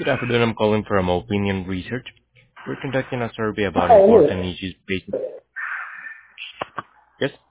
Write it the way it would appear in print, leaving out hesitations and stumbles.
Good afternoon. I'm calling from Opinion Research. We're conducting a survey about Hi, Louis. important issues based. Yes.